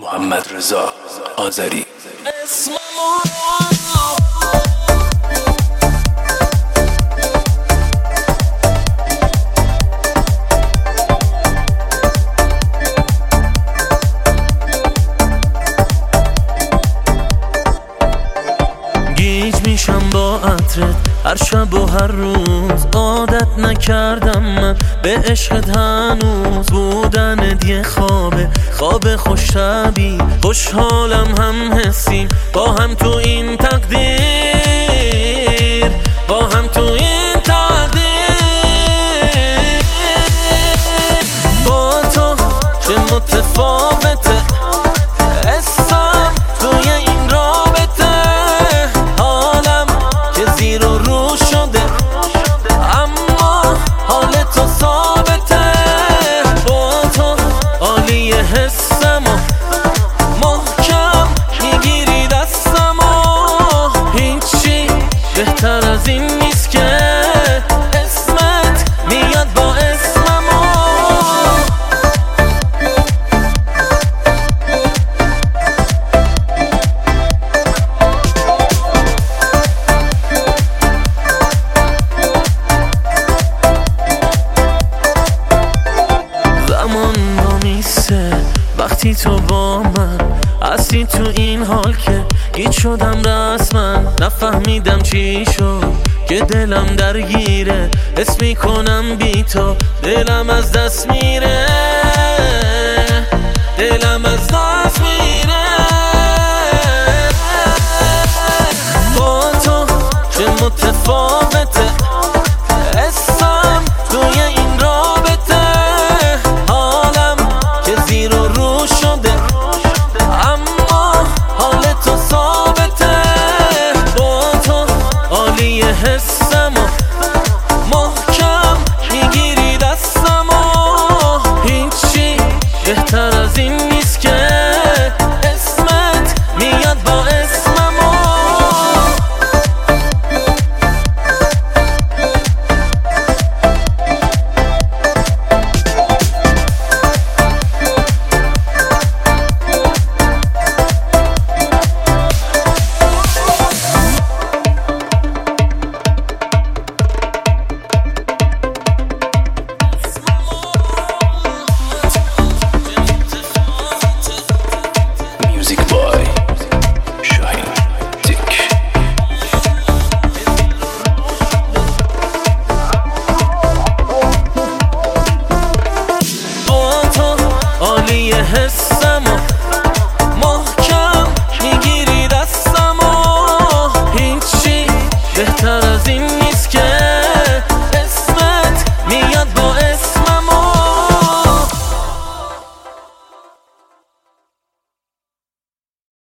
محمد رضا آذری. گیج میشم با عطرت هر شب و هر روز، عادت نکردم من به عشقت هنوز. بودنت یه خواب خوش طبیعی، خوشحالم هم حسیم با هم تو این تقدیر، با هم تو این تقدیر. با تو چه متفاوته حسم توی این رابطه، حالم که زیر و رو شده اما حال تو ثابته. با تو عالی حسم و محکم میگیری دستم و هیچی بهتر از این نیست که اسمت میاد با اسمم. زمان با میسه وقتی تو با من هستی تو این حال که گیج شدم رسما. نفهمیدم چی شد که دلم درگیره، حس میکنم بی تو دلم از دست میره، دلم از دست میره. با تو چه متفاوته حسم توی این رابطه، حالم که زیر و رو شده اما حال تو ثابته. با تو عالی حسم و محکم میگیری دستم و هیچی بهتر از این